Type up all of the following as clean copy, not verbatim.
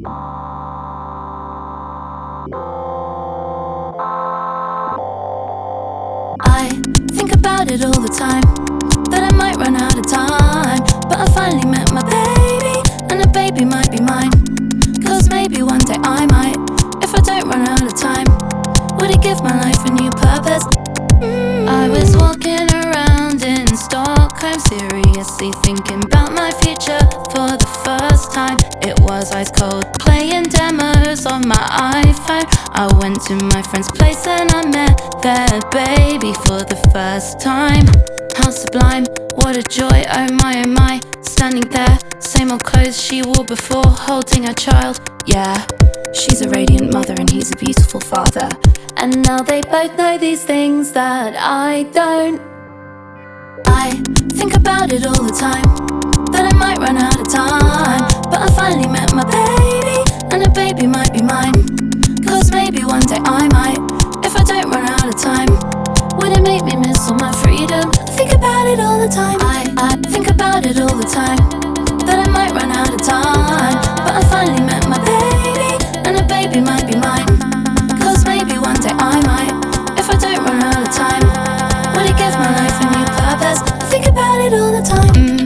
I think about it all the time, that I might run out of time. But I finally met my baby, and the baby might be mine. Cause maybe one day I might, if I don't run out of time. Would it give my life a new purpose? I was walking around in Stockholm, seriously thinking about my future for the first time. It was ice cold, playing demos on my iPhone. I went to my friend's place and I met their baby for the first time. How sublime, what a joy, oh my, standing there, same old clothes she wore before, holding her child. Yeah, she's a radiant mother and he's a beautiful father. And now they both know these things that I don't. I think about it all the time, that I might run out of time. But I finally met my baby, and the baby might be mine. Cause maybe one day I might, if I don't run out of time. Would it make me miss all my freedom? I think about it all the time. I think about it all the time, that I might run out of time. But I finally met my baby, and the baby might be mine. Cause maybe one day I might, if I don't run out of time. Would it give my life a new purpose? I think about it all the time.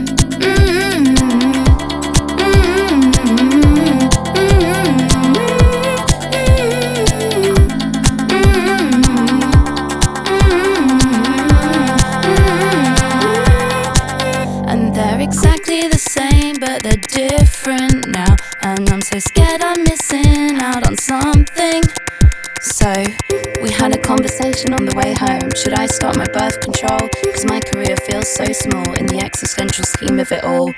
And they're exactly the same, but they're different now. And I'm so scared I'm missing out on something. So, we had a conversation on the way home. Should I start my birth control? Cause my career feels so small in the existential scheme of it all.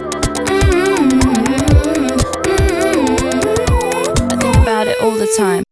I think about it all the time.